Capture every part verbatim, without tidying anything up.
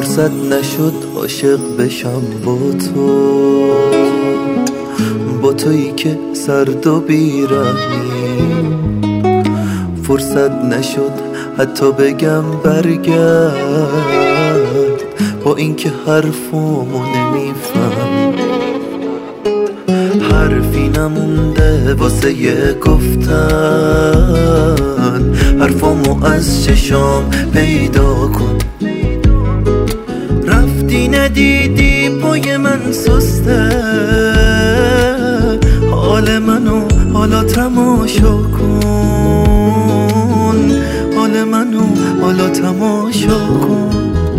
فرصت نشد عاشق بشم با تو، با تویی که سرد و بیرحمی. فرصت نشد حتی بگم برگرد، با اینکه حرفامو نمیفهمی. حرفی نمونده واسه یه گفتن، حرفامو از چشام پیدا کن. رفتی ندیدی پای من سسته، حال منو حالا تماشا کن، حال منو حالا تماشا کن.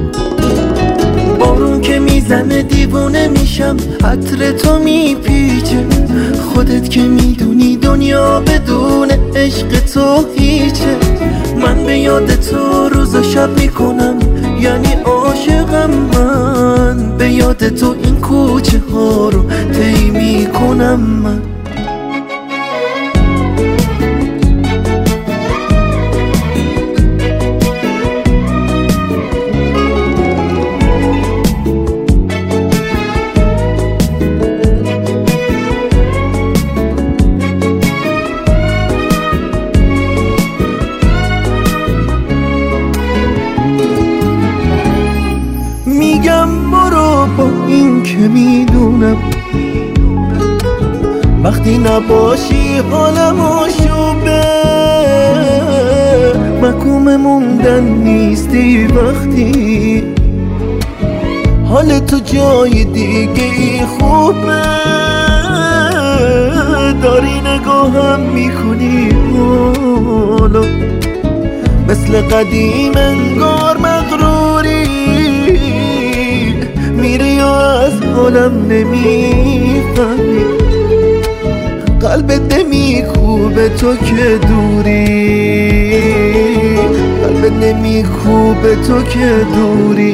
بارون که میزنه دیوونه میشم، عطر تو میپیچه. خودت که میدونی دنیا بدون عشق تو هیچه. من به یاد تو روز و شب میکنم، یعنی عاشقم من. به یاد تو این کوچه ها رو طی میکنم من. میگم برو با این که میدونم، وقتی نباشی حالم آشوبه. محکوم موندن نیستی وقتی حال تو جای دیگه ای خوبه. داری نگاهم میکنی حالا، مثل قدیم انگار مغروری. میری یا از حالم نمیفهمی، قلبت نمیکوبه تو که دوری. قلبت نمیکوبه تو که دوری.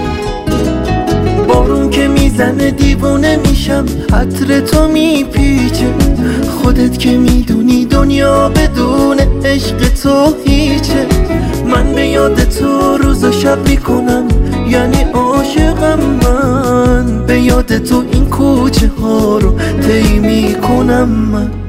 بارون که میزنه دیوونه میشم، عطر تو میپیچه. خودت که میدونی دنیا بدون عشق تو هیچه. من به یاد تو روز و شب میکنم، یعنی عاشقم من. به یاد تو این کوچه ها رو طی میکنم من.